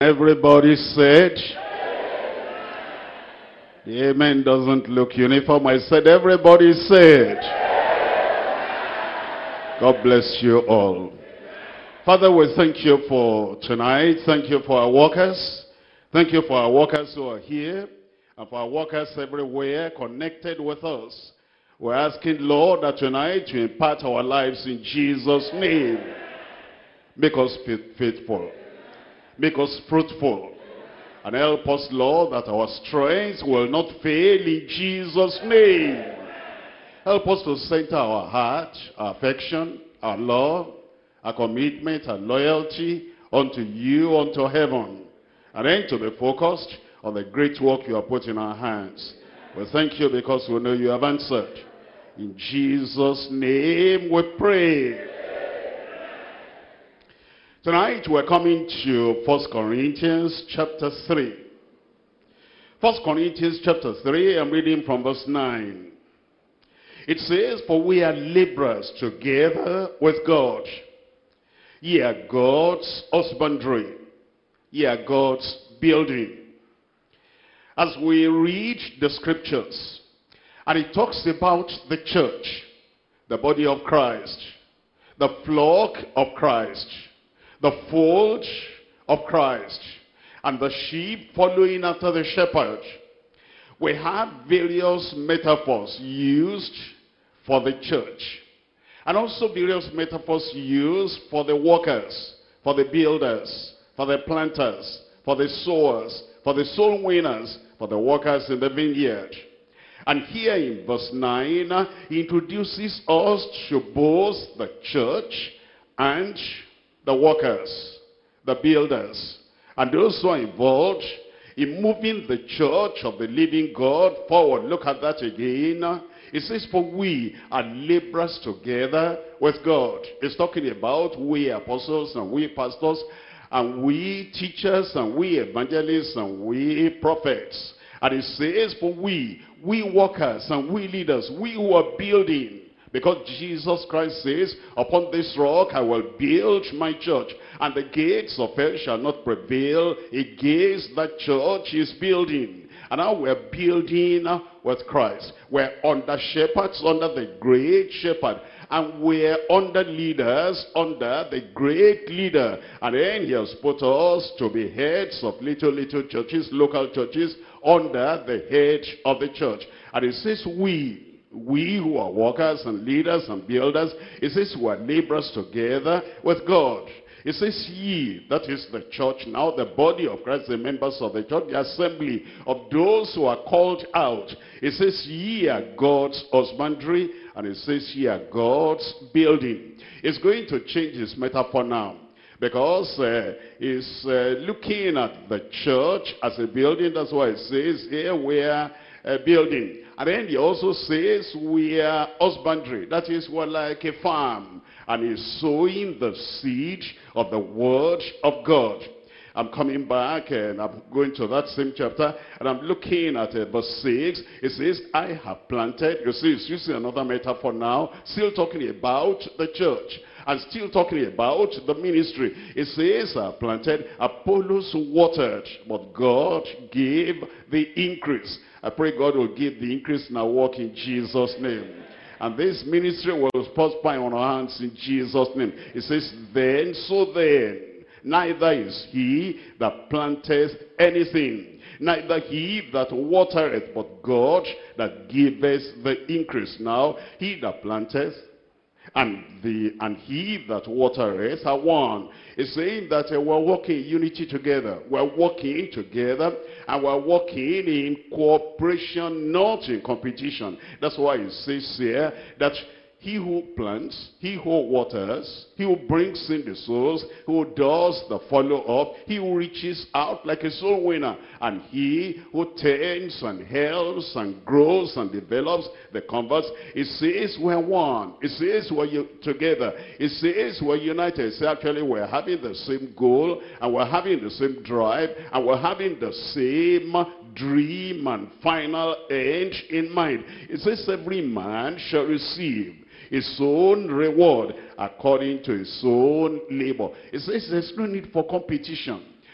Everybody said, the amen doesn't look uniform. I said, everybody said. God bless you all. Father, we thank you for tonight. Thank you for our workers. Thank you for our workers who are here and for our workers everywhere connected with us. We're asking, Lord, that tonight you impart our lives in Jesus' name. Make us faithful. Make us fruitful. And help us, Lord, that our strength will not fail in Jesus' name. Help us to center our heart, our affection, our love, our commitment, our loyalty unto you, unto heaven. And then to be focused on the great work you have put in our hands. We thank you because we know you have answered. In Jesus' name we pray. Tonight we're coming to 1 Corinthians chapter 3. 1 Corinthians chapter 3, I'm reading from verse 9. It says, for we are laborers together with God. Ye are God's husbandry. Ye are God's building. As we read the scriptures, and it talks about the church, the body of Christ, the flock of Christ, the fold of Christ, and the sheep following after the shepherd. We have various metaphors used for the church, and also various metaphors used for the workers, for the builders, for the planters, for the sowers, for the soul winners, for the workers in the vineyard. And here in verse 9, he introduces us to both the church and the workers, the builders, and those who are involved in moving the church of the living God forward. Look at that again. It says, for we are laborers together with God. It's talking about we apostles and we pastors and we teachers and we evangelists and we prophets. And it says, for we workers and we leaders, we who are building. Because Jesus Christ says, upon this rock I will build my church, and the gates of hell shall not prevail against that church he is building. And now we're building with Christ. We're under shepherds, under the great shepherd. And we're under leaders, under the great leader. And then he has put us to be heads of little churches, local churches, under the head of the church. And it says we who are workers and leaders and builders, it says we are laborers together with God. It says ye, that is the church now, the body of Christ, the members of the church, the assembly of those who are called out. It says ye are God's husbandry, and it says ye are God's building. It's going to change his metaphor now, because he's looking at the church as a building. That's why it says here we are building. And then he also says we are husbandry. That is, we're like a farm. And he's sowing the seed of the word of God. I'm coming back and I'm going to that same chapter. And I'm looking at verse 6. It says, I have planted. You see, it's using another metaphor now. Still talking about the church. And still talking about the ministry. It says, I planted, Apollos watered, but God gave the increase. I pray God will give the increase in our work in Jesus' name. And this ministry will prosper on our hands in Jesus' name. It says, then, so then, neither is he that planteth anything, neither he that watereth, but God that giveth the increase. Now, he that planteth and he that watereth are one. It's saying that we're working in unity together. We're working together, and we're working in cooperation, not in competition. That's why it says here that he who plants, he who waters, he who brings in the souls, who does the follow-up, he who reaches out like a soul winner, and he who tends and helps and grows and develops the converts. It says we're one. It says we're together. It says we're united. It says actually we're having the same goal, and we're having the same drive, and we're having the same dream and final end in mind. It says every man shall receive his own reward according to his own labor. It says there's no need for competition.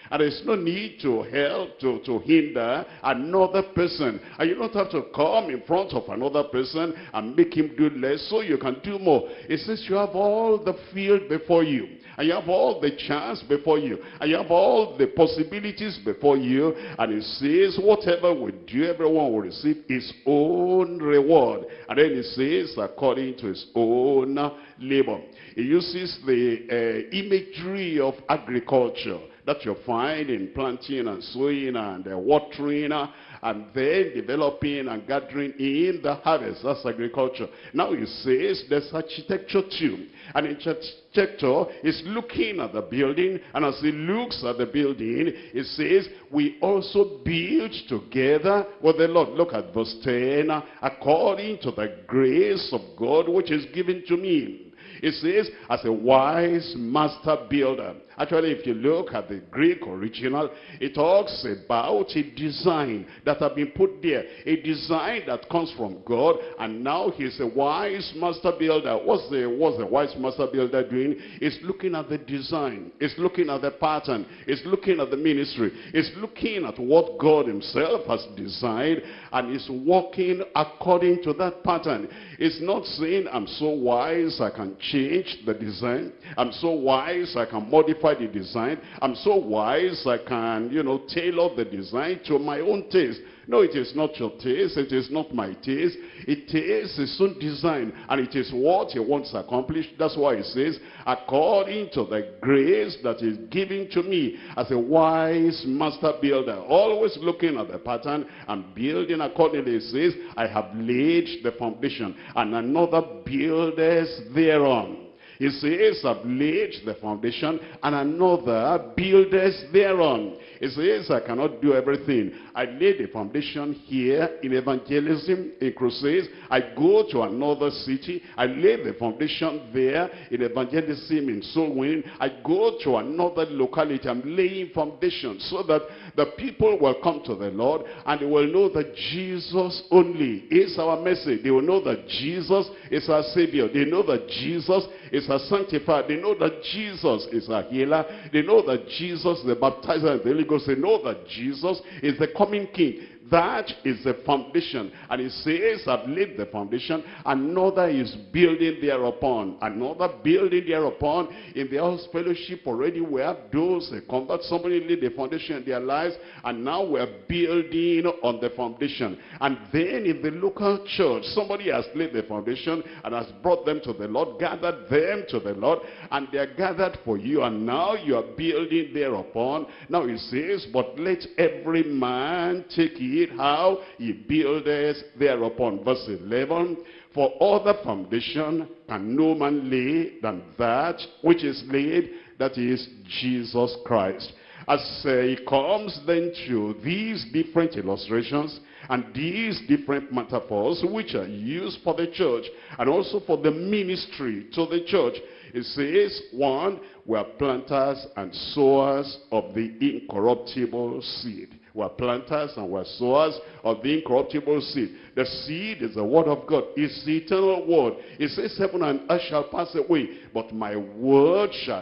And there's no need to help, to hinder another person. And you don't have to come in front of another person and make him do less so you can do more. It says you have all the field before you. And you have all the chance before you. And you have all the possibilities before you. And it says, whatever we do, everyone will receive his own reward. And then it says, according to his own labor. It uses the imagery of agriculture that you find in planting and sowing and watering and then developing and gathering in the harvest. That's agriculture. Now it says there's architecture too. And in architecture is looking at the building, and as it looks at the building, it says we also build together with the Lord. Look at verse 10. According to the grace of God which is given to me. It says, as a wise master builder. Actually, if you look at the Greek original, it talks about a design that has been put there. A design that comes from God, and now he's a wise master builder. What's the wise master builder doing? He's looking at the design. He's looking at the pattern. He's looking at the ministry. He's looking at what God himself has designed, and he's working according to that pattern. It's not saying, I'm so wise I can change the design. I'm so wise I can modify the design. I'm so wise I can, tailor the design to my own taste. No, it is not your taste. It is not my taste. It is his own design. And it is what he wants accomplished. That's why it says, according to the grace that is given to me as a wise master builder. Always looking at the pattern and building accordingly. It says, I have laid the foundation, and another builders thereon. He says, I've laid the foundation, and another builders thereon. He says, I cannot do everything. I laid the foundation here in evangelism, in crusades. I go to another city. I lay the foundation there in evangelism, in soul winning. I go to another locality. I'm laying foundation so that the people will come to the Lord, and they will know that Jesus only is our message. They will know that Jesus is our Savior. They know that Jesus is our sanctifier. They know that Jesus is our healer. They know that Jesus is the baptizer of the Holy Ghost. They know that Jesus is the coming King. That is the foundation. And it says, I've laid the foundation. Another is building thereupon. Another building thereupon. In the house fellowship already we have those convert. Somebody laid the foundation in their lives. And now we're building on the foundation. And then in the local church, somebody has laid the foundation and has brought them to the Lord, gathered them to the Lord. And they are gathered for you. And now you are building thereupon. Now it says, but let every man take it how he buildeth thereupon. Verse 11, for other foundation can no man lay than that which is laid, that is Jesus Christ. As he comes then to these different illustrations and these different metaphors which are used for the church and also for the ministry to the church, it says, one, we are planters and sowers of the incorruptible seed. We're planters and we're sowers of the incorruptible seed. The seed is the word of God. It's the eternal word. It says, heaven and earth shall pass away, but my word shall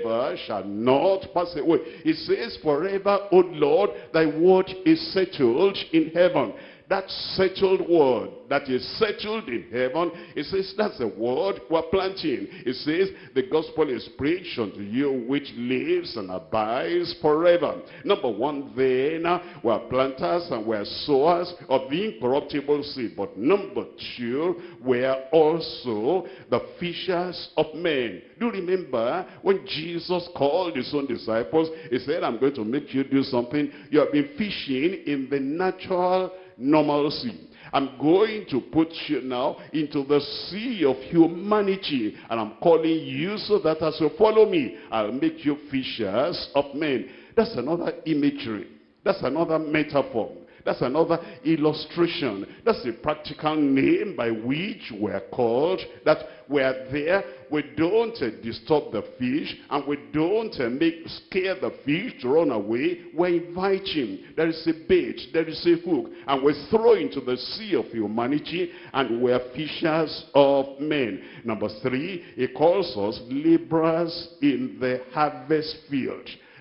not pass away. It says, forever, O Lord, thy word is settled in heaven. That settled word that is settled in heaven, it says that's the word we're planting. It says the gospel is preached unto you which lives and abides forever. Number one, then, we're planters and we're sowers of the incorruptible seed. But number two, we're also the fishers of men. Do you remember when Jesus called his own disciples? He said, I'm going to make you do something. You have been fishing in the natural normalcy. I'm going to put you now into the sea of humanity, and I'm calling you so that as you follow me, I'll make you fishers of men. That's another imagery. That's another metaphor. That's another illustration. That's the practical name by which we're called, that we're there. We don't disturb the fish, and we don't scare the fish to run away. We're inviting. There is a bait, there is a hook, and we throw into the sea of humanity, and we're fishers of men. Number three, he calls us laborers in the harvest field.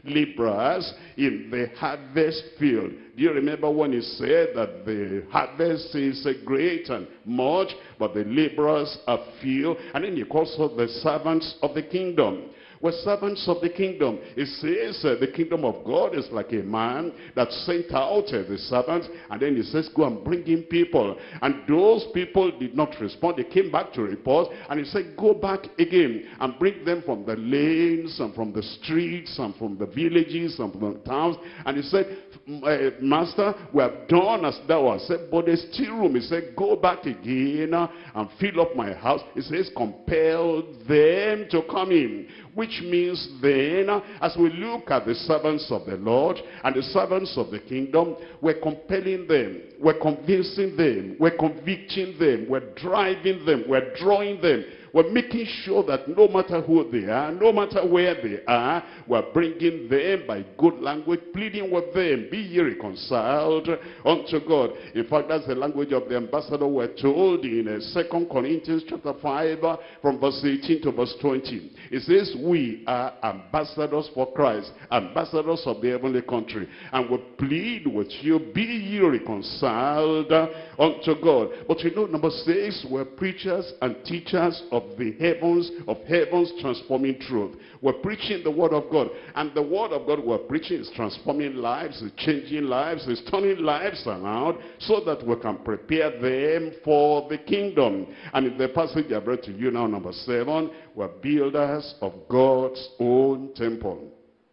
laborers in the harvest field. Do you remember when he said that the harvest is great and much, but the laborers are few? And then he calls us the servants of the kingdom. We're servants of the kingdom. It says the kingdom of God is like a man that sent out the servants, and then he says, go and bring in people. And those people did not respond. They came back to report, and he said, go back again and bring them from the lanes and from the streets and from the villages and from the towns. And he said, Master, we have done as thou hast said, but there's still room. He said, go back again and fill up my house. He says, compel them to come in. Which means then, as we look at the servants of the Lord and the servants of the kingdom, we're compelling them, we're convincing them, we're convicting them, we're driving them, we're drawing them. We're making sure that no matter who they are, no matter where they are, we're bringing them by good language, pleading with them, be ye reconciled unto God. In fact, that's the language of the ambassador we're told in 2 Corinthians chapter 5, from verse 18 to verse 20. It says, we are ambassadors for Christ, ambassadors of the heavenly country, and we plead with you, be ye reconciled unto God. But you know, number 6, we're preachers and teachers of the heavens transforming truth. We're preaching the word of God, and the word of God we're preaching is transforming lives, is changing lives, is turning lives around so that we can prepare them for the kingdom. And in the passage I brought to you now, number 7, we're builders of God's own temple.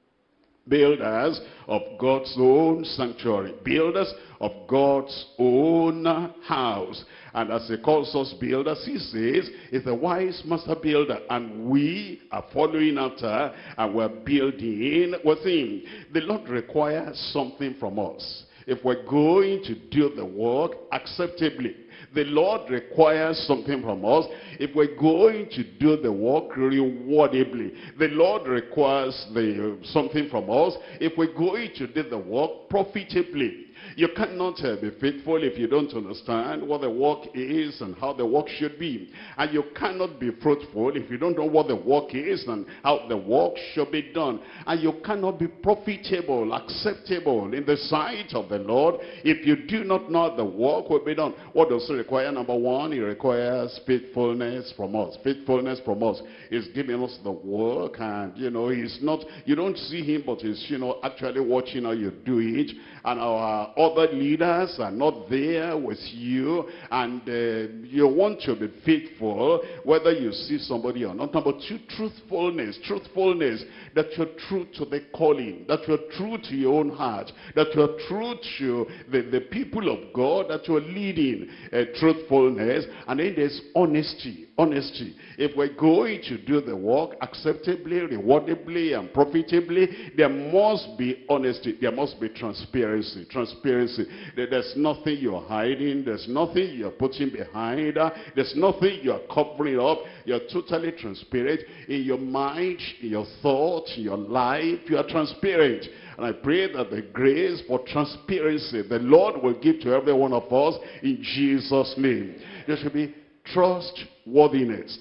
Builders of God's own sanctuary. Builders of God's own house. And as he calls us builders, he says, he's a wise master builder. And we are following after, and we're building with him. The Lord requires something from us. If we're going to do the work acceptably, the Lord requires something from us. If we're going to do the work rewardably, the Lord requires something from us. If we're going to do the work profitably, you cannot be faithful if you don't understand what the work is and how the work should be. And you cannot be fruitful if you don't know what the work is and how the work should be done. And you cannot be profitable, acceptable in the sight of the Lord if you do not know how the work will be done. What does it require? Number 1, it requires faithfulness from us. Faithfulness from us is giving us the work, and he's not, you don't see him, but he's actually watching how you do it. And our other leaders are not there with you, and you want to be faithful whether you see somebody or not. Number 2, truthfulness, that you're true to the calling, that you're true to your own heart, that you're true to the people of God that you're leading. Truthfulness. And then there's honesty. If we're going to do the work acceptably, rewardably, and profitably, there must be honesty, there must be transparency. There's nothing you're hiding, there's nothing you're putting behind, there's nothing you're covering up. You're totally transparent in your mind, in your thoughts, in your life. You are transparent. And I pray that the grace for transparency the Lord will give to every one of us in Jesus' name. There should be trustworthiness.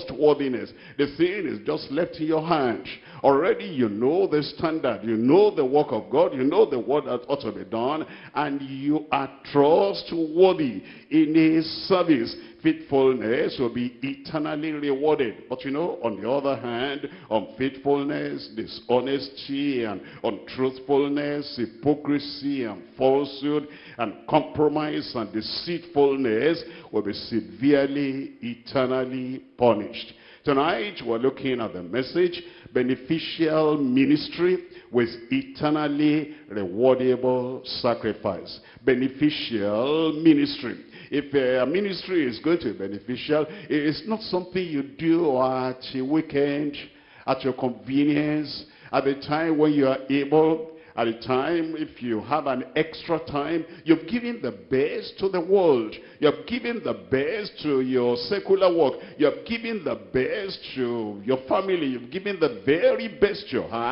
The thing is just left in your hand. Already you know the standard, you know the work of God, you know the word that ought to be done, and you are trustworthy in his service. Faithfulness will be eternally rewarded. But on the other hand, unfaithfulness, dishonesty, and untruthfulness, hypocrisy, and falsehood, and compromise, and deceitfulness will be severely, eternally punished. Tonight, we're looking at the message, beneficial ministry with eternally rewardable sacrifice. Beneficial ministry. If a ministry is going to be beneficial, it is not something you do at a weekend, at your convenience, at the time when you are able. At the time, if you have an extra time, you've given the best to the world. You've given the best to your secular work. You've given the best to your family. You've given the very best you have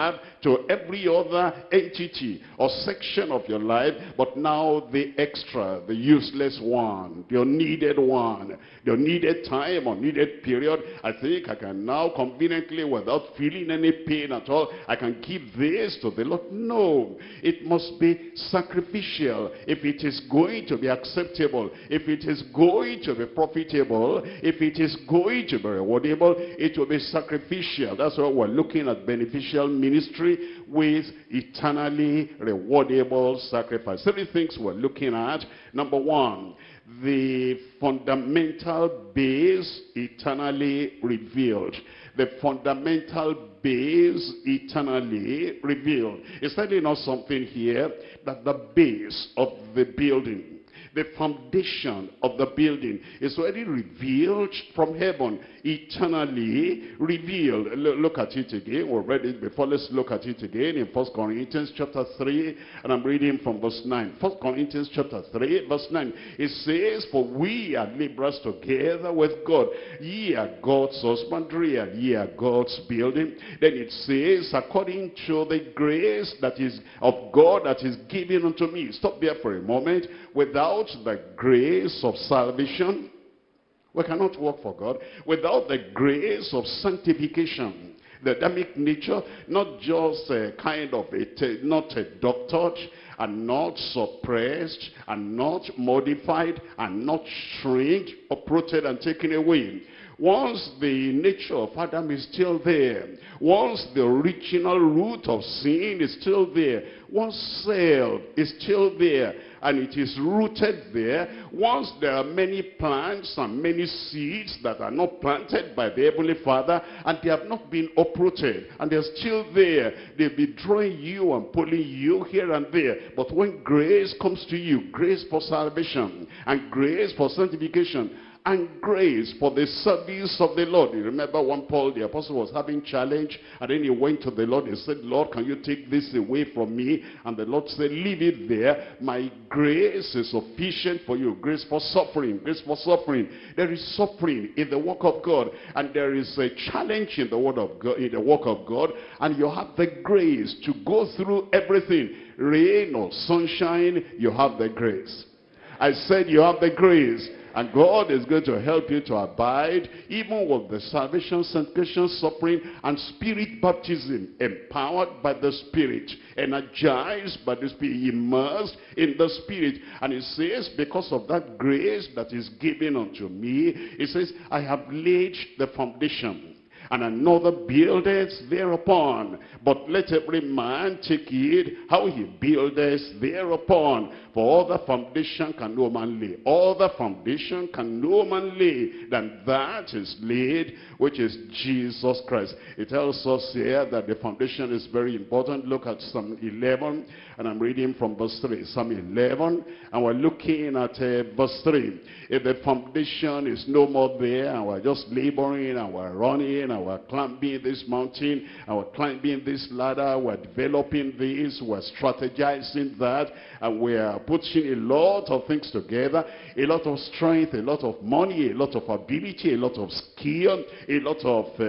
to every other entity or section of your life, but now the extra, the useless one, the unneeded one, the unneeded time, unneeded period, I think I can now conveniently, without feeling any pain at all, I can give this to the Lord. No, it must be sacrificial. If it is going to be acceptable, if it is going to be profitable, if it is going to be rewardable, it will be sacrificial. That's why we're looking at beneficial ministry with eternally rewardable sacrifice. 3 things we're looking at. Number 1, the fundamental base eternally revealed. The fundamental base eternally revealed. It's telling us something here, that the base of the building, the foundation of the building is already revealed from heaven, eternally revealed. Look at it again. We read it before. Let's look at it again in 1 Corinthians chapter 3, and I'm reading from verse 9. 1 Corinthians chapter 3, verse 9. It says, for we are laborers together with God. Ye are God's husbandry, and ye are God's building. Then it says, according to the grace that is of God that is given unto me. Stop there for a moment. Without the grace of salvation, we cannot work for God. Without the grace of sanctification, the Adamic nature, not just a kind of not doctored, and not suppressed, and not modified, and not shrinked, uprooted and taken away. Once the nature of Adam is still there, once the original root of sin is still there, once self is still there, and it is rooted there, once there are many plants and many seeds that are not planted by the Heavenly Father, and they have not been uprooted, and they're still there, they'll be drawing you and pulling you here and there. But when grace comes to you, grace for salvation, and grace for sanctification, and grace for the service of the Lord. You remember when Paul the apostle was having challenge, and then he went to the Lord and said, Lord, can you take this away from me? And the Lord said, leave it there. My grace is sufficient for you. Grace for suffering. Grace for suffering. There is suffering in the work of God, and there is a challenge in the word of God, in the work of God, and you have the grace to go through everything. Rain or sunshine, you have the grace. I said you have the grace. And God is going to help you to abide, even with the salvation, sanctification, suffering, and spirit baptism, empowered by the Spirit, energized by the Spirit, immersed in the Spirit. And it says, because of that grace that is given unto me, it says, I have laid the foundation, and another buildeth thereupon. But let every man take heed how he buildeth thereupon. For all the foundation can no man lay. All the foundation can no man lay than that is laid, which is Jesus Christ. It tells us here that the foundation is very important. Look at Psalm 11, and I'm reading from verse 3. Psalm 11, and we're looking at verse 3. If the foundation is no more there, and we're just laboring, and we're running, and we're climbing this mountain, and we're climbing this ladder, we're developing this, we're strategizing that, and we're putting a lot of things together, a lot of strength, a lot of money, a lot of ability, a lot of skill, a lot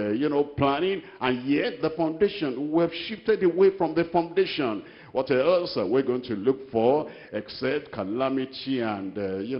of planning, and yet the foundation, we've shifted away from the foundation. What else are we going to look for except calamity and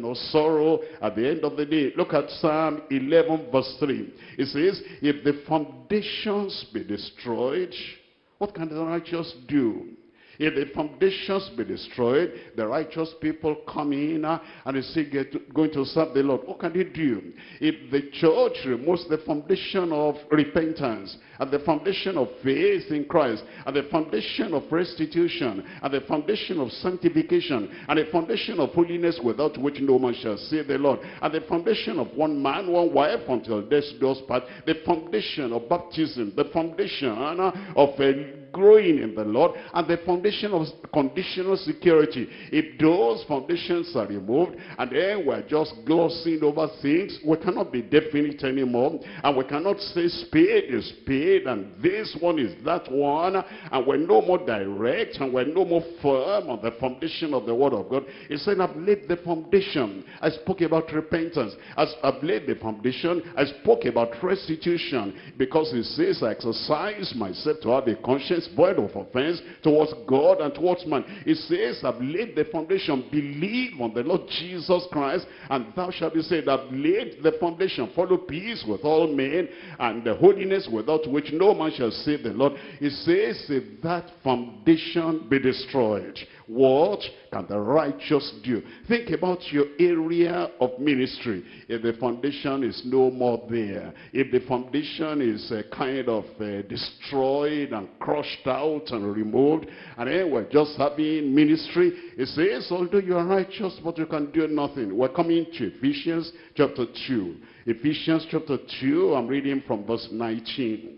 sorrow at the end of the day? Look at Psalm 11 verse 3. It says, if the foundations be destroyed, what can the righteous do? If the foundations be destroyed, the righteous people come in and they say, going to serve the Lord. What can they do? If the church removes the foundation of repentance, and the foundation of faith in Christ, and the foundation of restitution, and the foundation of sanctification, and the foundation of holiness without which no man shall see the Lord, and the foundation of one man, one wife until death does part, the foundation of baptism, the foundation of growing in the Lord, and the foundation of conditional security. If those foundations are removed, and then we're just glossing over things, we cannot be definite anymore, and we cannot say spade is spade, and this one is that one, and we're no more direct, and we're no more firm on the foundation of the word of God. He said, I've laid the foundation. I spoke about repentance. As I've laid the foundation, I spoke about restitution, because he says, I exercise myself to have a conscience conscience void of offense towards God and towards man. It says, I've laid the foundation. Believe on the Lord Jesus Christ, and thou shalt be saved. I've laid the foundation. Follow peace with all men, and the holiness without which no man shall see the Lord. It says, if that foundation be destroyed, what can the righteous do? Think about your area of ministry. If the foundation is no more there, if the foundation is kind of destroyed and crushed out and removed, and then we're just having ministry, it says, although you are righteous, but you can do nothing. We're coming to Ephesians chapter 2. Ephesians chapter 2, I'm reading from verse 19.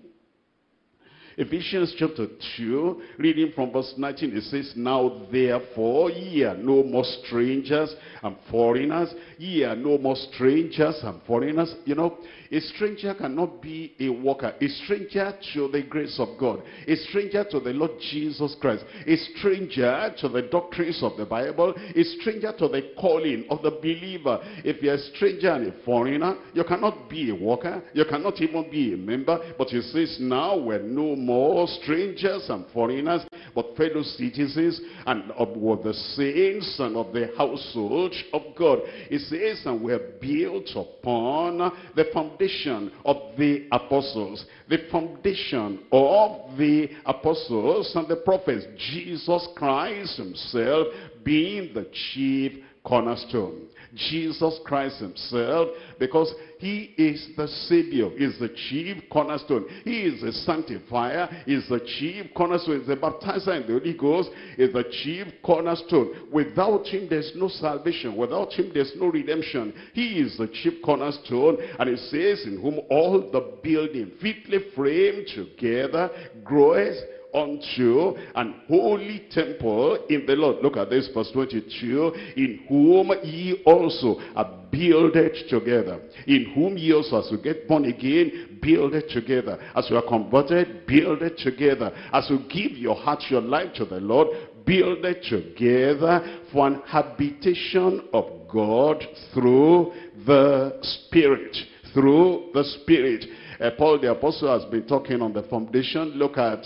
Ephesians chapter 2, reading from verse 19, it says, now therefore ye are no more strangers and foreigners. Ye are no more strangers and foreigners. You know, a stranger cannot be a worker. A stranger to the grace of God. A stranger to the Lord Jesus Christ. A stranger to the doctrines of the Bible. A stranger to the calling of the believer. If you're a stranger and a foreigner, you cannot be a worker. You cannot even be a member. But it says, now we're no more strangers and foreigners, but fellow citizens and of the saints and of the household of God. It says, and we are built upon the foundation of the apostles. The foundation of the apostles and the prophets. Jesus Christ himself being the chief cornerstone. Jesus Christ himself, because he is the Savior, is the chief cornerstone. He is the sanctifier, is the chief cornerstone, is the baptizer in the Holy Ghost, is the chief cornerstone. Without him there's no salvation. Without him there's no redemption. He is the chief cornerstone, and it says, in whom all the building fitly framed together groweth unto an holy temple in the Lord. Look at this, verse 22. In whom ye also are builded together. In whom ye also, as you get born again, builded together. As you are converted, builded together. As you give your heart, your life to the Lord, builded together for an habitation of God through the Spirit. Through the Spirit. Paul the apostle has been talking on the foundation. Look at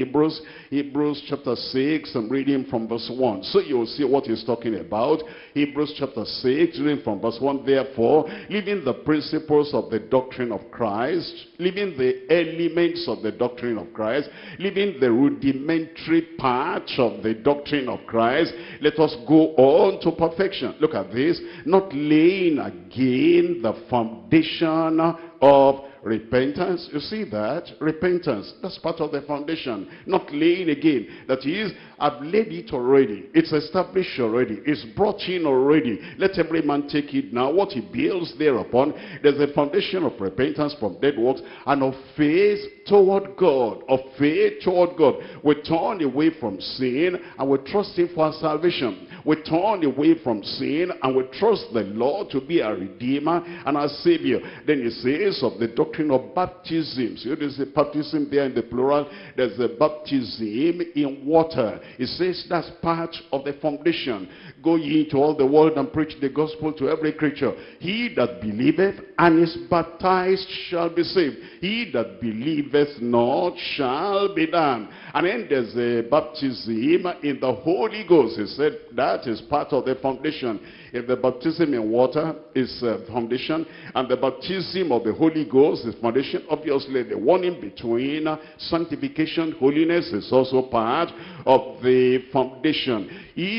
Hebrews chapter 6. I'm reading from verse 1. So you'll see what he's talking about. Hebrews chapter 6, reading from verse 1. Therefore, leaving the principles of the doctrine of Christ, leaving the elements of the doctrine of Christ, leaving the rudimentary part of the doctrine of Christ, let us go on to perfection. Look at this. Not laying again the foundation of repentance. You see that? Repentance. That's part of the foundation. Not laying again. That is, I've laid it already. It's established already. It's brought in already. Let every man take it now. What he builds thereupon, there's a foundation of repentance from dead works and of faith toward God. Of faith toward God. We turn away from sin and we trust him for our salvation. We turn away from sin and we trust the Lord to be our Redeemer and our Savior. Then he says of the doctrine of baptism. So there's a baptism there in the plural. There's a baptism in water. It says that's part of the foundation. Go ye into all the world and preach the gospel to every creature. He that believeth and is baptized shall be saved. He that believeth not shall be damned. And then there's a baptism in the Holy Ghost. He said that is part of the foundation. If the baptism in water is foundation, and the baptism of the Holy Ghost is foundation, obviously the one in between, sanctification, holiness, is also part of the foundation.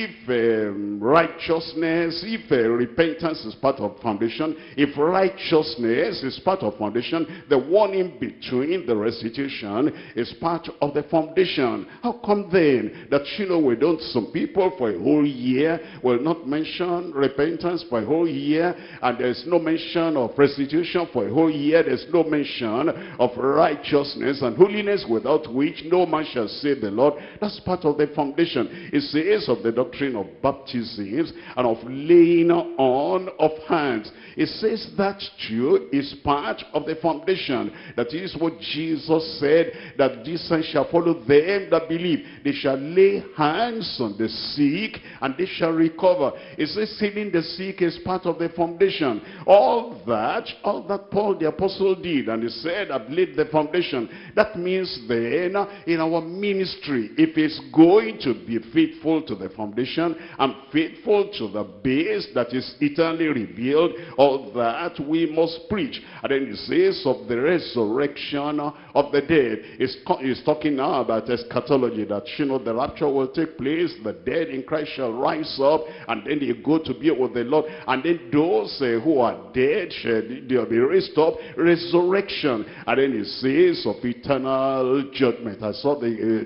If righteousness, if repentance is part of foundation, if righteousness is part of foundation, the one in between, the restitution, is part of the foundation. How come then that, we don't, some people for a whole year will not mention repentance for a whole year, and there's no mention of restitution for a whole year, there's no mention of righteousness and holiness without which no man shall see the Lord. That's part of the foundation. It says of the doctrine of baptism baptisms and of laying on of hands. It says that too is part of the foundation. That is what Jesus said, that this sign shall follow them that believe. They shall lay hands on the sick and they shall recover. It says healing the sick is part of the foundation. All that Paul the apostle did, and he said, I've laid the foundation. That means then in our ministry, if it's going to be faithful to the foundation and faithful to the base that is eternally revealed, all that we must preach. And then it says of the resurrection of the dead. It's talking now about eschatology, that the rapture will take place, the dead in Christ shall rise up, and then they go to be with the Lord. And then those who are dead, they'll be raised up, resurrection. And then it says of eternal judgment. I saw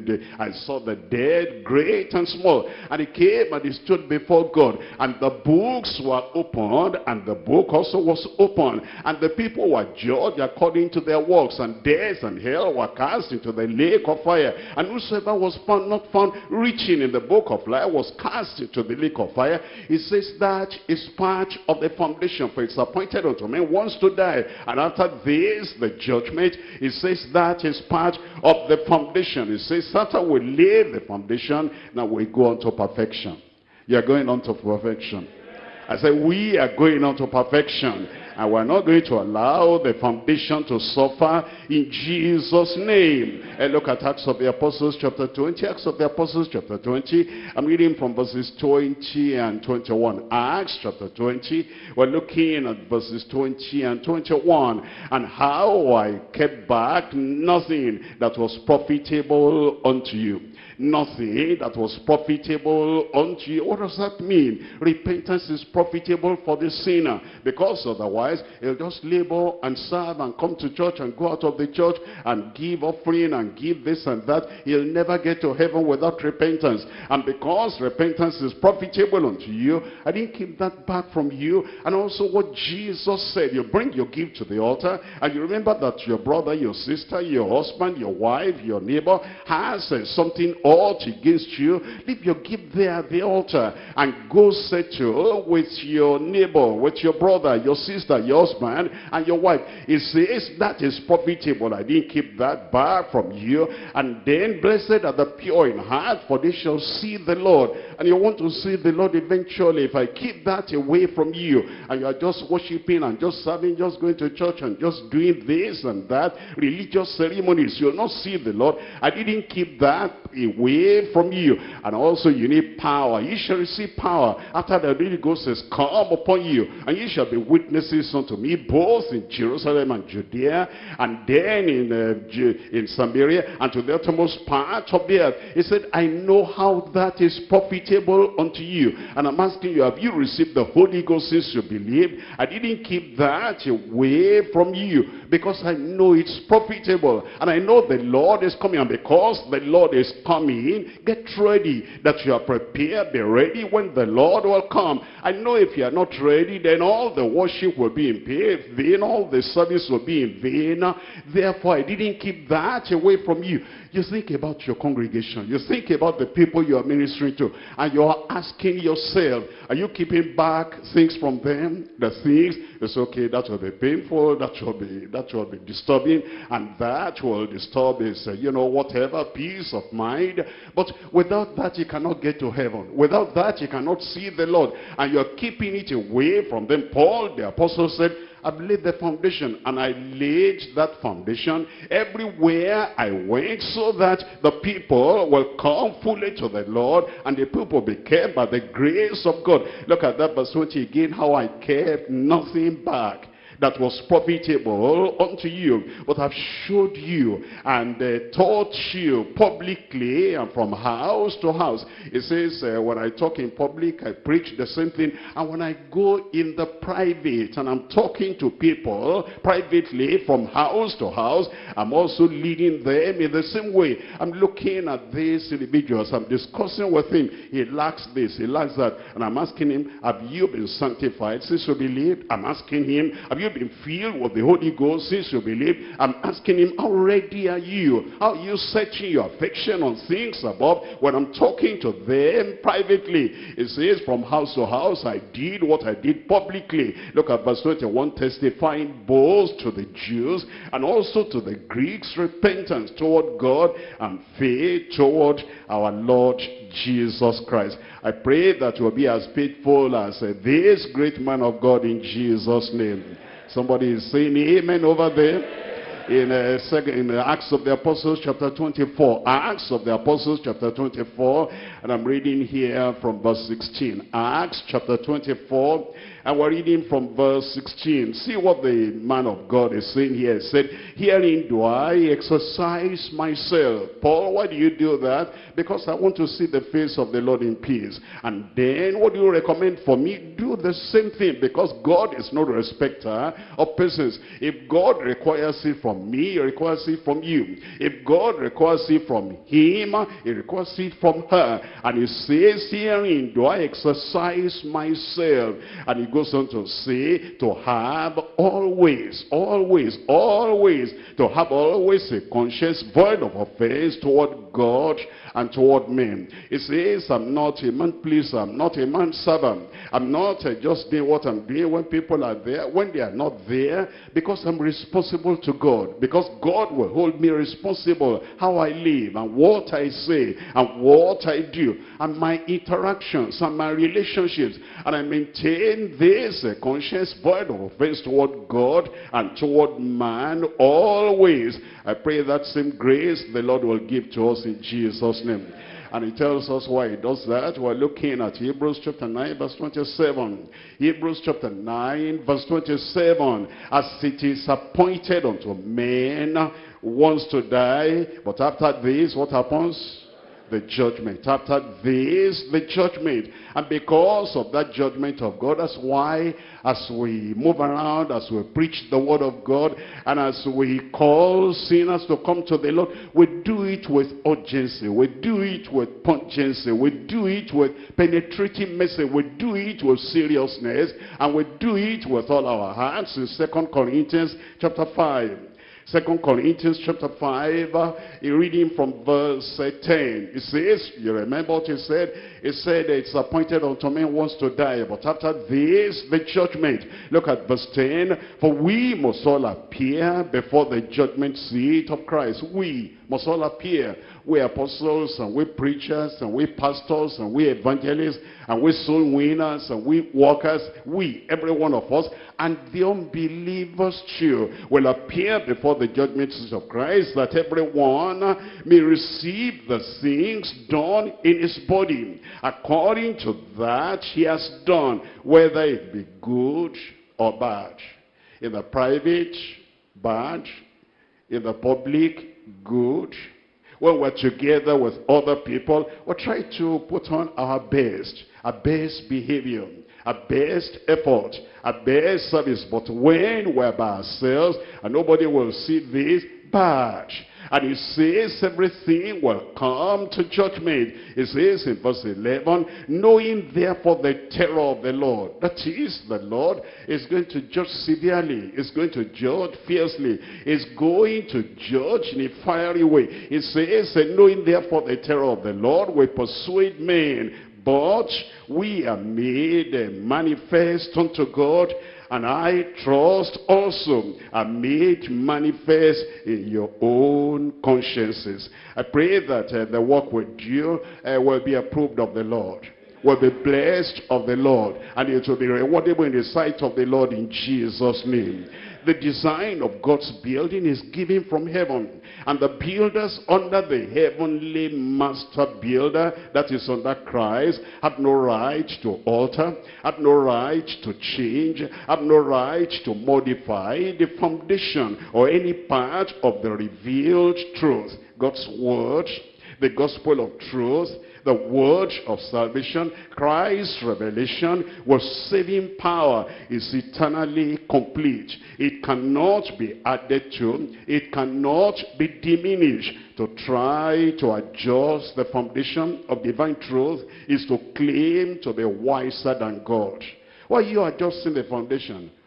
the dead, great and small, and he came and he stood before God, and the books were opened, and the book also was opened, and the people were judged according to their works, and death and hell were cast into the lake of fire. And whosoever was not found written in the book of life was cast into the lake of fire. It says that is part of the foundation, for it's appointed unto men once to die, and after this the judgment. It says that is part of the foundation. It says Satan will lay the foundation, now we go on to perfection. You are going on to perfection. I said we are going on to perfection, and we're not going to allow the foundation to suffer in Jesus' name. And look at Acts of the Apostles chapter 20. Acts of the Apostles chapter 20. I'm reading from verses 20 and 21. Acts chapter 20. We're looking at verses 20 and 21. And how I kept back nothing that was profitable unto you. Nothing that was profitable unto you. What does that mean? Repentance is profitable for the sinner, because otherwise he'll just labor and serve and come to church and go out of the church and give offering and give this and that. He'll never get to heaven without repentance. And because repentance is profitable unto you, I didn't keep that back from you. And also what Jesus said, you bring your gift to the altar, and you remember that your brother, your sister, your husband, your wife, your neighbor has something ought against you. Leave your gift there at the altar and go settle with your neighbor, with your brother, your sister, your husband, and your wife. It says that is profitable. I didn't keep that back from you. And then blessed are the pure in heart, for they shall see the Lord. And you want to see the Lord eventually. If I keep that away from you, and you are just worshiping and just serving, just going to church and just doing this and that, religious ceremonies, you'll not see the Lord. I didn't keep that away from you. And also you need power. You shall receive power after the Holy Ghost has come upon you, and you shall be witnesses unto me both in Jerusalem and Judea, and then in Samaria, and to the uttermost part of the earth. He said, I know how that is profitable unto you. And I'm asking you, have you received the Holy Ghost since you believed? I didn't keep that away from you, because I know it's profitable, and I know the Lord is coming. And because the Lord is coming, get ready, that you are prepared. Be ready when the Lord will come. I know if you are not ready, then all the worship will be in vain, all the service will be in vain. Therefore, I didn't keep that away from you. You think about your congregation. You think about the people you are ministering to, and you are asking yourself, are you keeping back things from them? The things, it's okay, that will be painful, that will be disturbing, and that will disturb his, whatever, peace of mind. But without that, you cannot get to heaven. Without that, you cannot see the Lord. And you're keeping it away from them. Paul, the apostle, said, I've laid the foundation, and I laid that foundation everywhere I went, so that the people will come fully to the Lord, and the people be kept by the grace of God. Look at that verse 20 again, how I kept nothing back that was profitable unto you, but have showed you and taught you publicly and from house to house. It says, when I talk in public, I preach the same thing. And when I go in the private and I'm talking to people privately from house to house, I'm also leading them in the same way. I'm looking at these individuals. I'm discussing with him. He lacks this, he lacks that. And I'm asking him, have you been sanctified since you believed? I'm asking him, have you been filled with the Holy Ghost since you believe? I'm asking him, how ready are you? How are you setting your affection on things above? When I'm talking to them privately, it says, from house to house, I did what I did publicly. Look at verse 21, testifying both to the Jews and also to the Greeks, repentance toward God and faith toward our Lord Jesus Christ. I pray that you will be as faithful as this great man of God in Jesus' name. Somebody is saying amen over there. In Acts of the Apostles chapter 24. Acts of the Apostles chapter 24. And I'm reading here from verse 16. Acts chapter 24. And we're reading from verse 16. See what the man of God is saying here. He said, herein do I exercise myself. Paul, why do you do that? Because I want to see the face of the Lord in peace. And then what do you recommend for me? Do the same thing, because God is not a respecter of persons. If God requires it from me, he requires it from you. If God requires it from him, he requires it from her. And he says, herein do I exercise myself. And he goes on to say, to have always a conscience void of offense toward God and toward men. It says, I'm not a man pleaser, I'm not a man servant. I'm not just doing what I'm doing when people are there, when they are not there, because I'm responsible to God. Because God will hold me responsible, how I live and what I say and what I do and my interactions and my relationships. And I maintain this conscience void of offense toward God and toward man always. I pray that same grace the Lord will give to us in Jesus' name. And he tells us why he does that. We're looking at Hebrews chapter 9 verse 27. Hebrews chapter 9 verse 27. As it is appointed unto men once to die, but after this, what happens? The judgment. After this, the judgment. And because of that judgment of God, that's why as we move around, as we preach the word of God, and as we call sinners to come to the Lord, we do it with urgency, we do it with pungency, we do it with penetrating message, we do it with seriousness, and we do it with all our hearts. In 2 Corinthians chapter 5. 2 Corinthians chapter 5, reading from verse 10. It says, you remember what he said? He said, it's appointed unto men once to die, but after this, the judgment. Look at verse 10. For we must all appear before the judgment seat of Christ. We must all appear. We apostles, and we preachers, and we pastors, and we evangelists, and we soul winners, and we workers. We, every one of us, and the unbelievers too, will appear before the judgment seat of Christ, that everyone may receive the things done in his body, according to that he has done, whether it be good or bad. In the private, bad. In the public, good. When we're together with other people, we try to put on our best behavior, our best effort, our best service. But when we're by ourselves and nobody will see this, bad. And he says everything will come to judgment. He says in verse 11, knowing therefore the terror of the Lord. That is, the Lord is going to judge severely. Is going to judge fiercely. Is going to judge in a fiery way. He says, knowing therefore the terror of the Lord, we persuade men. But we are made manifest unto God, and I trust also are made manifest in your own consciences. I pray that the work we do will be approved of the Lord, will be blessed of the Lord, and it will be rewardable in the sight of the Lord in Jesus' name. The design of God's building is given from heaven. And the builders under the heavenly master builder, that is under Christ, have no right to alter, have no right to change, have no right to modify the foundation or any part of the revealed truth. God's word, the gospel of truth, the word of salvation, Christ's revelation, was saving power, is eternally complete. It cannot be added to, it cannot be diminished. To try to adjust the foundation of divine truth is to claim to be wiser than God. Why are you adjusting the foundation?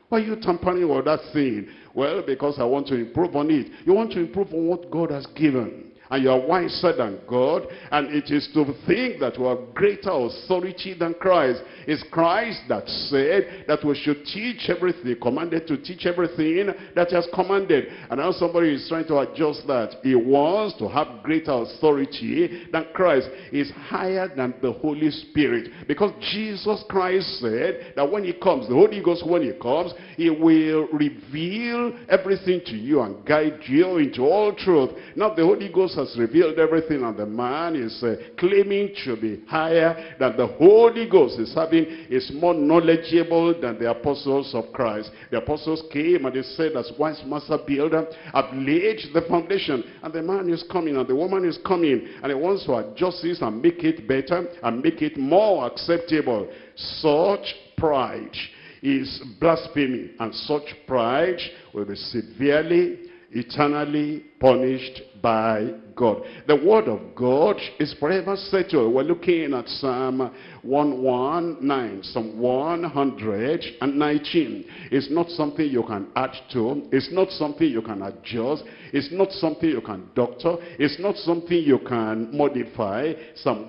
Why are you tampering with that thing? Well, because I want to improve on it. You want to improve on what God has given. And you are wiser than God, and it is to think that you have greater authority than Christ. It's Christ that said that we should teach everything, commanded to teach everything that he has commanded. And now somebody is trying to adjust that. He wants to have greater authority than Christ. He's higher than the Holy Spirit. Because Jesus Christ said that when he comes, the Holy Ghost, when he comes, he will reveal everything to you and guide you into all truth. Now the Holy Ghost has revealed everything, and the man is claiming to be higher than the Holy Ghost is more knowledgeable than the apostles of Christ. The apostles came and they said, as wise master builder, I've laid the foundation, and the man is coming and the woman is coming, and he wants to adjust this and make it better and make it more acceptable. Such pride is blasphemy, and such pride will be severely, eternally punished by God. The word of God is forever settled. We're looking at Psalm 119, Psalm 119. It's not something you can add to. It's not something you can adjust. It's not something you can doctor. It's not something you can modify. Psalm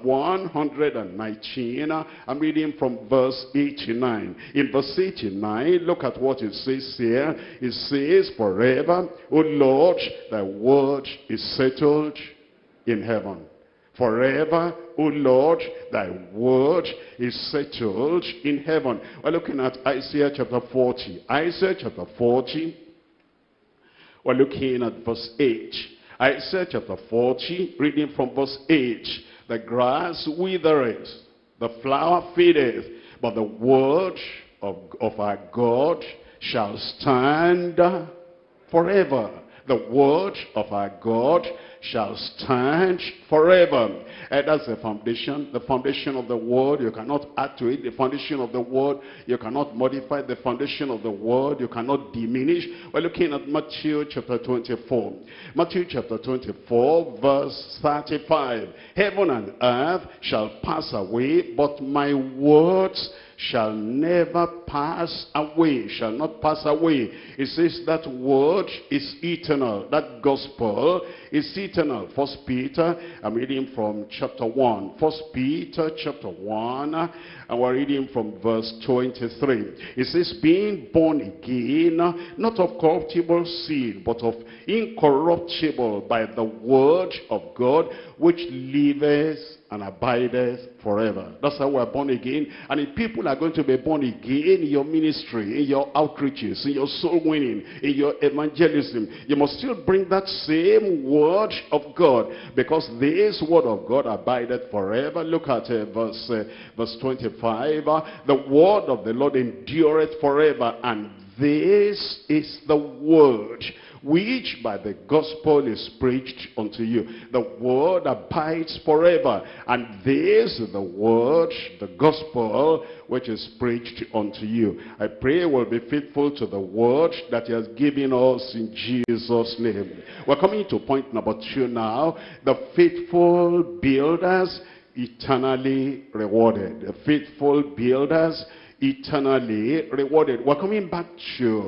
119, I'm reading from verse 89. In verse 89, look at what it says here. It says, forever, O Lord, thy word is settled in heaven. Forever, O Lord, thy word is settled in heaven. We're looking at Isaiah chapter 40. Isaiah chapter 40, we're looking at verse 8. Isaiah chapter 40, reading from verse 8. The grass withereth, the flower fadeth, but the word of our God shall stand forever. The word of our God shall stand forever. And that's the foundation of the word. You cannot add to it. The foundation of the word, you cannot modify. The foundation of the word, you cannot diminish. We're looking at Matthew chapter 24. Matthew chapter 24, verse 35. Heaven and earth shall pass away, but my words shall never pass away, shall not pass away. It says that word is eternal. That gospel is eternal. First Peter, I'm reading from chapter 1. First Peter chapter 1, and we're reading from verse 23. It says, being born again, not of corruptible seed, but of incorruptible, by the word of God, which liveth and abideth forever. That's how we're born again. And if people are going to be born again in your ministry, in your outreaches, in your soul winning, in your evangelism, you must still bring that same word of God, because this word of God abideth forever. Look at verse 25. The word of the Lord endureth forever, and this is the word which by the gospel is preached unto you. The word abides forever, and this is the word, the gospel, which is preached unto you. I pray we'll be faithful to the word that he has given us in Jesus' name. We're coming to point number 2 now. The faithful builders eternally rewarded. The faithful builders eternally rewarded. We're coming back to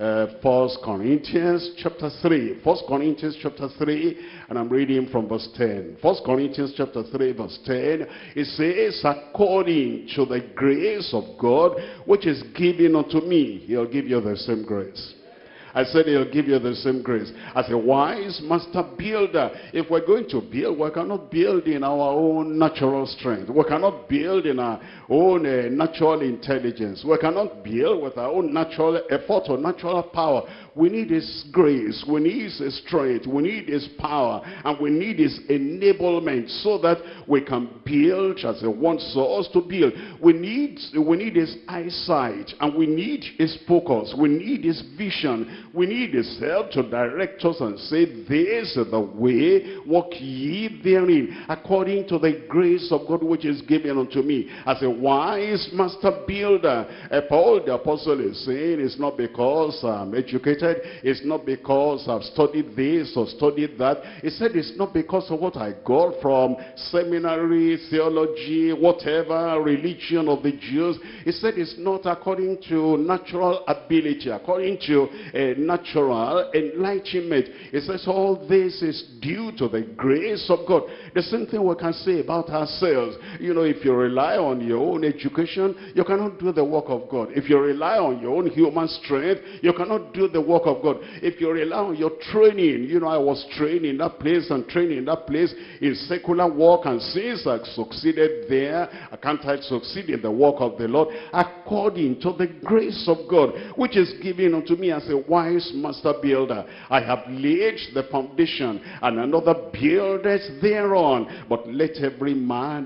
1 Corinthians chapter 3. 1 Corinthians chapter 3, and I'm reading from verse 10. 1 Corinthians chapter 3 verse 10. It says, according to the grace of God which is given unto me, he'll give you the same grace. I said he'll give you the same grace. As a wise master builder, if we're going to build, we cannot build in our own natural strength. We cannot build in our own natural intelligence. We cannot build with our own natural effort or natural power. We need his grace. We need his strength. We need his power. And we need his enablement so that we can build as he wants us to build. We need his eyesight. And we need his focus. We need his vision. We need his help to direct us and say, this is the way, walk ye therein, according to the grace of God which is given unto me. As a wise master builder, Paul the apostle is saying, it's not because I'm educated, graduated, it's not because I've studied this or studied that. He said it's not because of what I got from seminary, theology, whatever, religion of the Jews. He said it's not according to natural ability, according to natural enlightenment. He says all this is due to the grace of God. The same thing we can say about ourselves. You know, if you rely on your own education, you cannot do the work of God. If you rely on your own human strength, you cannot do the work of God. If you rely on your training, you know, I was trained in that place and trained in that place in secular work, and since I succeeded there, I can't succeed in the work of the Lord according to the grace of God, which is given unto me as a wise master builder. I have laid the foundation, and another buildeth thereon. But let every man,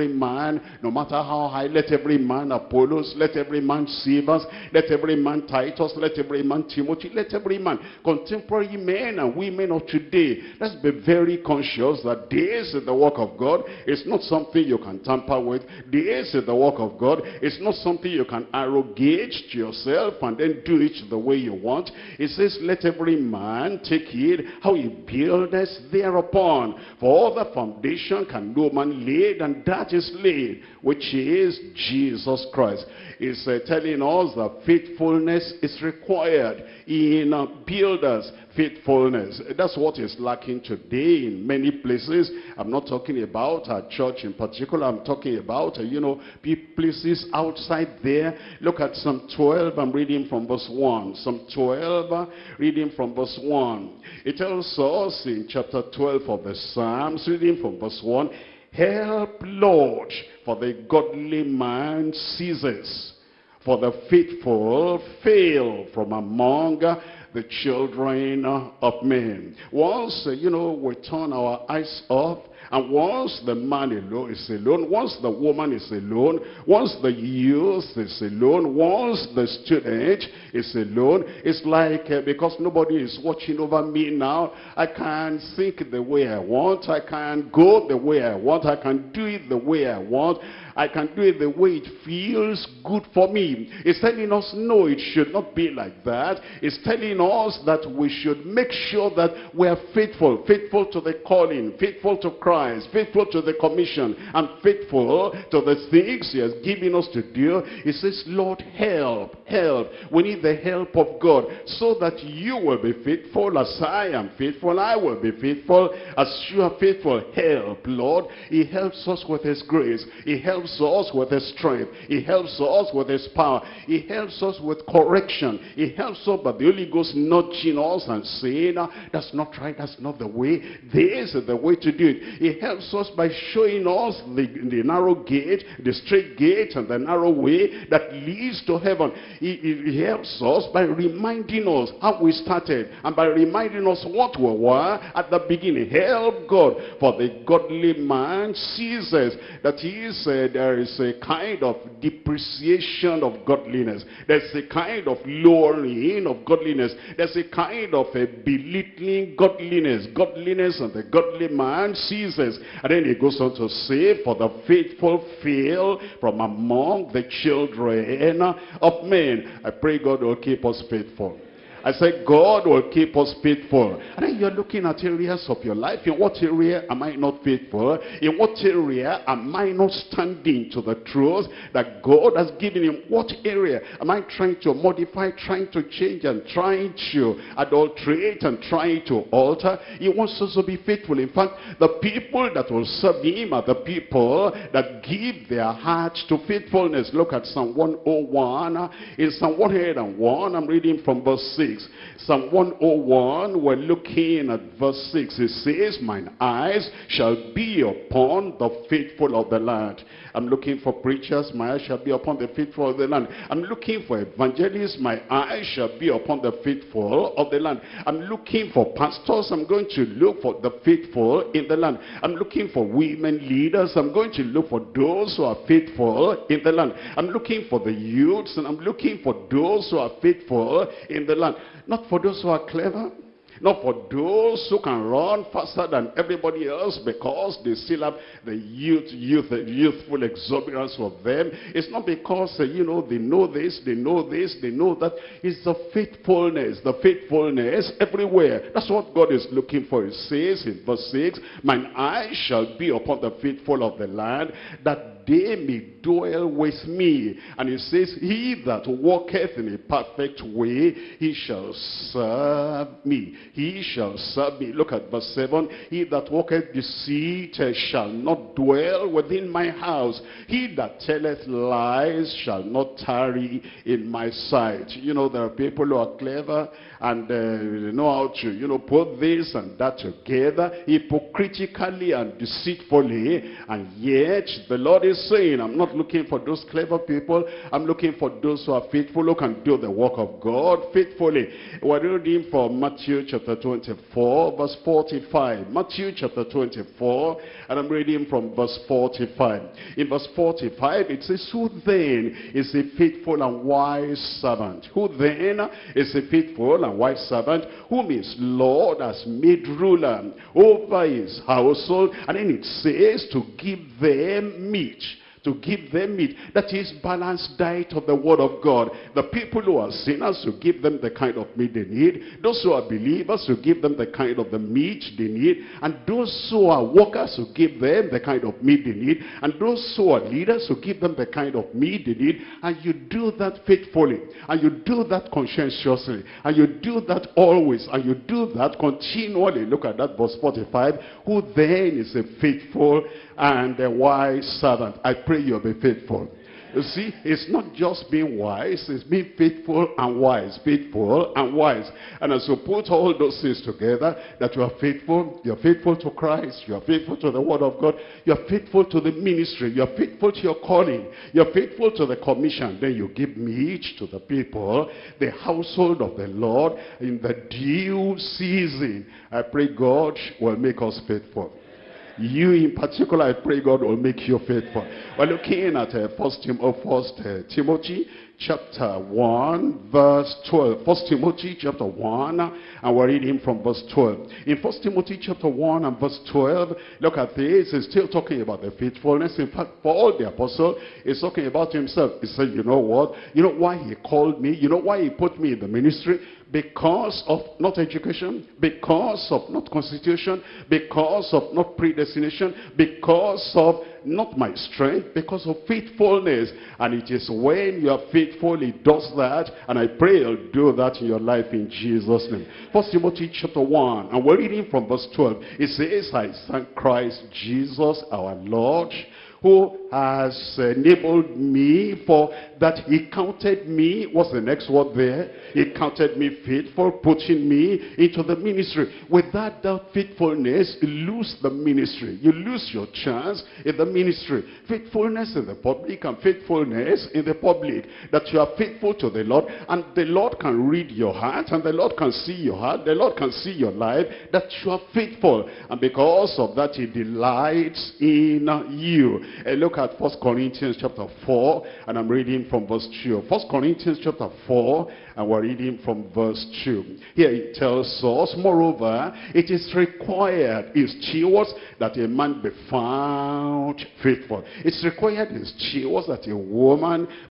no matter how high, let every man Apollos, let every man Cephas, let every man Titus, let every man Timothy, let every man, contemporary men and women of today, let's be very conscious that this is the work of God. It's not something you can tamper with. This is the work of God. It's not something you can arrogate to yourself and then do it the way you want. It says, let every man take heed how he buildeth thereupon. For the foundation can no man lay, and that is laid, which is Jesus Christ. It's telling us that faithfulness is required in builders. Faithfulness. That's what is lacking today in many places. I'm not talking about our church in particular. I'm talking about, places outside there. Look at Psalm 12. I'm reading from verse 1. Psalm 12, reading from verse 1. It tells us in chapter 12 of the Psalms, reading from verse 1, help, Lord, for the godly man ceases, for the faithful fail from among the children of men. Once, we turn our eyes off, and once the man alone is alone, once the woman is alone, once the youth is alone, once the student is alone, it's like, because nobody is watching over me now, I can think the way I want, I can go the way I want, I can do it the way I want, I can do it the way it feels good for me. It's telling us, no, it should not be like that. It's telling us that we should make sure that we are faithful. Faithful to the calling, faithful to Christ, faithful to the commission, and faithful to the things he has given us to do. He says, Lord, help. We need the help of God so that you will be faithful as I am faithful. I will be faithful as you are faithful. Help, Lord. He helps us with his grace. He helps us with his strength. He helps us with his power. He helps us with correction. He helps us by the Holy Ghost nudging us and saying, that's not right, that's not the way. This is the way to do it. He helps us by showing us the narrow gate, the straight gate, and the narrow way that leads to heaven. He helps us by reminding us how we started, and by reminding us what we were at the beginning. Help, God, for the godly man ceases. That is, there is a kind of depreciation of godliness. There's a kind of lowering of godliness. There's a kind of a belittling godliness. Godliness and the godly man ceases. And then he goes on to say, for the faithful fail from among the children of men. I pray God will keep us faithful. I said, God will keep us faithful. And then you're looking at areas of your life. In what area am I not faithful? In what area am I not standing to the truth that God has given him? What area am I trying to modify, trying to change, and trying to adulterate, and trying to alter? He wants us to be faithful. In fact, the people that will serve him are the people that give their hearts to faithfulness. Look at Psalm 101. In Psalm 101, I'm reading from verse 6. Psalm 101, we're looking at verse 6. It says, mine eyes shall be upon the faithful of the land. I'm looking for preachers. My eyes shall be upon the faithful of the land. I'm looking for evangelists. My eyes shall be upon the faithful of the land. I'm looking for pastors. I'm going to look for the faithful in the land. I'm looking for women leaders. I'm going to look for those who are faithful in the land. I'm looking for the youths, and I'm looking for those who are faithful in the land. Not for those who are clever, Not for those who can run faster than everybody else because they still have the youthful exuberance of them. It's not because, you know, they know this, they know this, they know that. It's the faithfulness everywhere. That's what God is looking for. It says in verse 6, mine eye shall be upon the faithful of the land, that they may dwell with me. And it says, he that walketh in a perfect way, he shall serve me. He shall serve me. Look at verse 7. He that walketh deceit shall not dwell within my house. He that telleth lies shall not tarry in my sight. You know, there are people who are clever and they know how to, you know, put this and that together hypocritically and deceitfully. And yet the Lord is saying, I'm not looking for those clever people. I'm looking for those who are faithful, who can do the work of God faithfully. We're reading from Matthew chapter 24, verse 45. Matthew chapter 24, and I'm reading from verse 45. In verse 45, it says, who then is a faithful and wise servant? Who then is a faithful and wise servant, whom his Lord has made ruler over his household? And then it says to give them meat. To give them meat. That is balanced diet of the word of God. The people who are sinners, to give them the kind of meat they need. Those who are believers, to give them the kind of the meat they need. And those who are workers, to give them the kind of meat they need. And those who are leaders, to give them the kind of meat they need. And you do that faithfully. And you do that conscientiously. And you do that always. And you do that continually. Look at that verse 45. Who then is a faithful and a wise servant? I pray you'll be faithful. You see, it's not just being wise, it's being faithful and wise. Faithful and wise. And as you put all those things together, that you are faithful, you're faithful to Christ, you're faithful to the word of God, you're faithful to the ministry, you're faithful to your calling, you're faithful to the commission, then you give meat to the people, the household of the Lord, in the due season. I pray God will make us faithful. You in particular, I pray God will make you faithful. We're looking at 1 Timothy chapter 1 verse 12. 1 Timothy chapter 1, and we're reading from verse 12. In 1 Timothy chapter 1 and verse 12, look at this. He's still talking about the faithfulness. In fact, Paul the apostle is talking about himself. He said, you know what? You know why he called me? You know why he put me in the ministry? Because of not education, because of not constitution, because of not predestination, because of not my strength, because of faithfulness. And it is when you are faithful, he does that. And I pray he'll do that in your life in Jesus' name. 1 Timothy chapter 1, and we're reading from verse 12. It says, I thank Christ Jesus our Lord, who has enabled me, for that he counted me, what's the next word there? He counted me faithful, putting me into the ministry. Without that faithfulness, you lose the ministry. You lose your chance in the ministry. Faithfulness in the public and faithfulness in the public. That you are faithful to the Lord, and the Lord can read your heart, and the Lord can see your heart, the Lord can see your life, that you are faithful. And because of that, he delights in you. And look at 1 Corinthians chapter 4, and I'm reading from verse 2. 1 Corinthians chapter 4, and we're reading from verse 2. Here it tells us, moreover, it is required in stewards that a man be found faithful. It's required in stewards that a woman